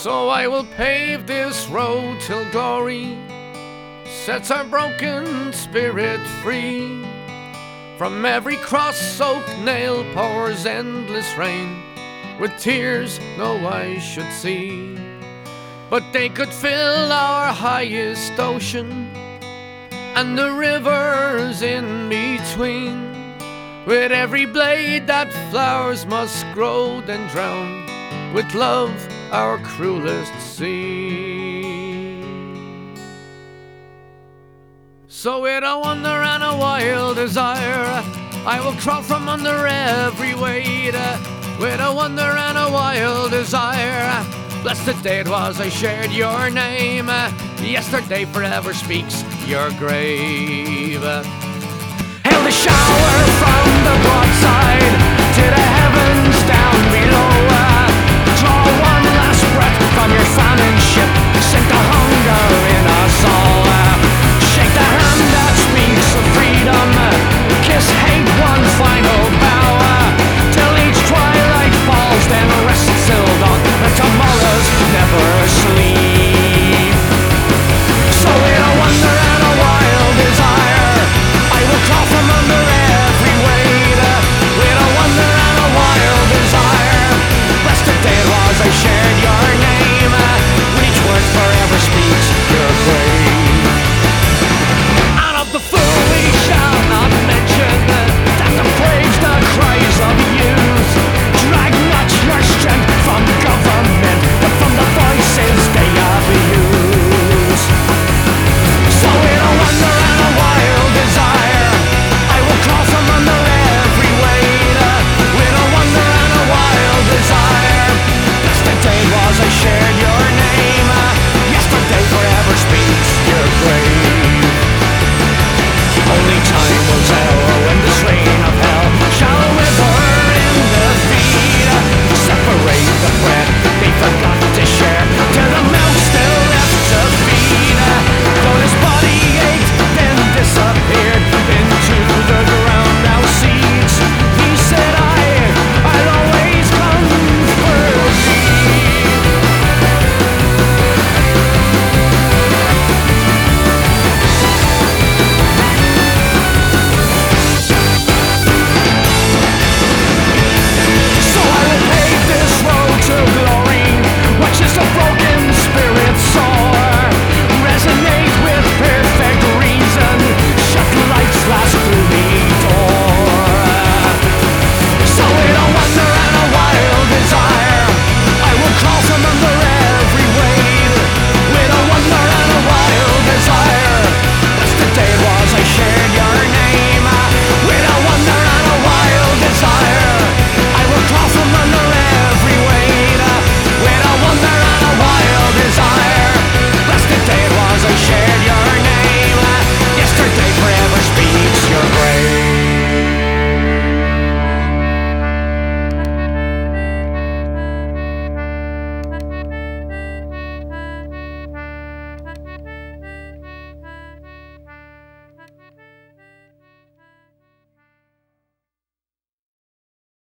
So I will pave this road till glory sets our broken spirit free. From every cross-soaked nail pours endless rain, with tears no eye should see. But they could fill our highest ocean and the rivers in between. With every blade that flowers must grow then drown, with love our cruelest sea. So with a wonder and a wild desire, I will crawl from under every weight. With a wonder and a wild desire, blessed the day it was I shared your name. Yesterday forever speaks your grave. Hail the shower from the broadside to the heavens down below.